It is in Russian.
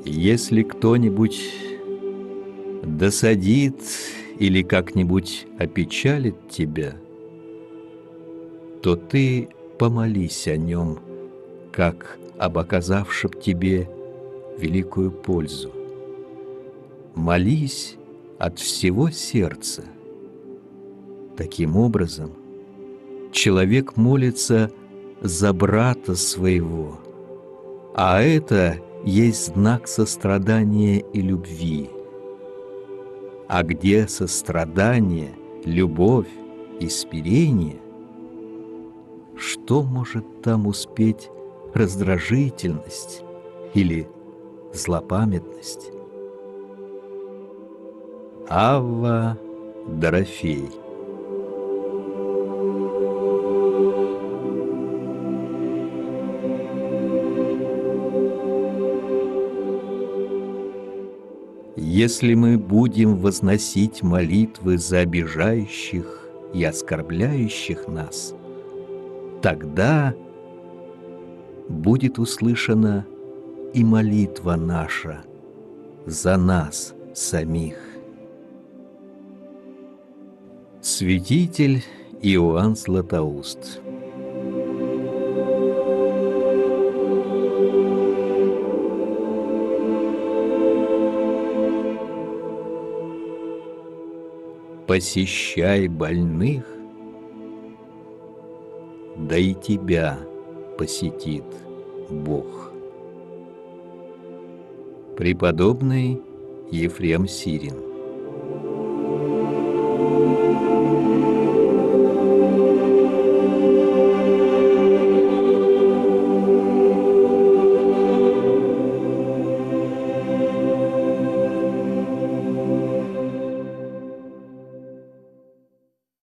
Если кто-нибудь досадит или как-нибудь опечалит тебя, то ты помолись о нем, как об оказавшем тебе великую пользу. Молись от всего сердца. Таким образом, человек молится за брата своего, а это есть знак сострадания и любви. А где сострадание, любовь и смирение, что может там успеть раздражительность или злопамятность? Авва Дорофей. Если мы будем возносить молитвы за обижающих и оскорбляющих нас, тогда будет услышана и молитва наша за нас самих. Святитель Иоанн Златоуст. Посещай больных, да и тебя посетит Бог. Преподобный Ефрем Сирин.